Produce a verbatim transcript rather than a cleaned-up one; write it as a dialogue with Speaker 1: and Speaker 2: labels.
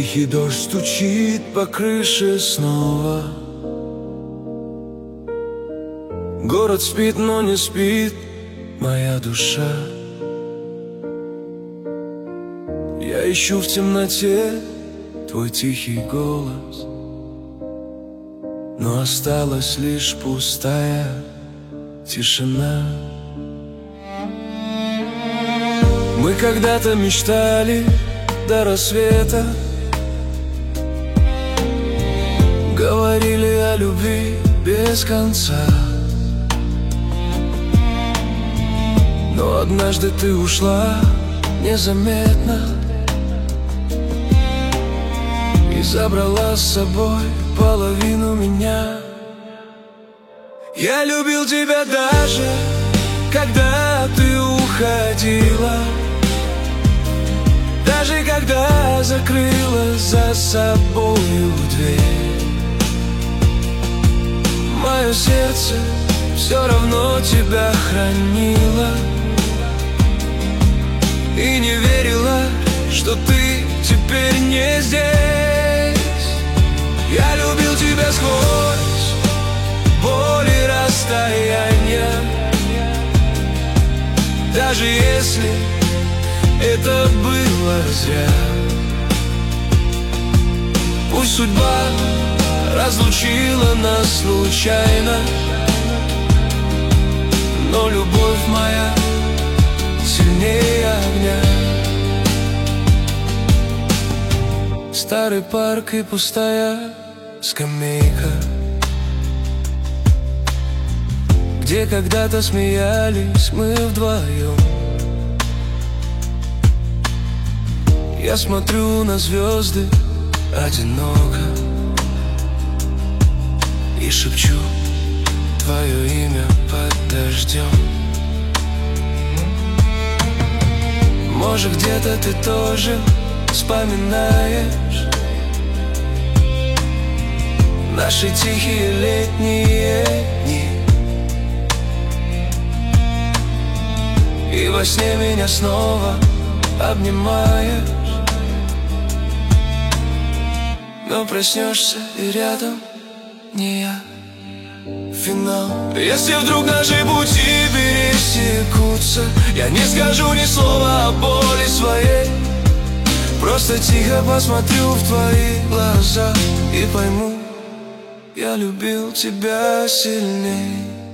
Speaker 1: Тихий дождь стучит по крыше снова. Город спит, но не спит моя душа. Я ищу в темноте твой тихий голос, но осталась лишь пустая тишина. Мы когда-то мечтали до рассвета, говорили о любви без конца. Но однажды ты ушла незаметно и забрала с собой половину меня. Я любил тебя даже, когда ты уходила, даже когда закрыла за собою дверь. Мое сердце все равно тебя хранило и не верила, что ты теперь не здесь. Я любил тебя сквозь боль и расстояние, даже если это было зря. Пусть судьба разлучила нас случайно, но любовь моя сильнее огня. Старый парк и пустая скамейка, где когда-то смеялись мы вдвоем. Я смотрю на звезды одиноко и шепчу твое имя под дождем. Может, где-то ты тоже вспоминаешь наши тихие летние дни, и во сне меня снова обнимаешь, но проснешься и рядом не я. Финал. Если вдруг наши пути пересекутся, я не скажу ни слова о боли своей, просто тихо посмотрю в твои глаза и пойму, я любил тебя сильней.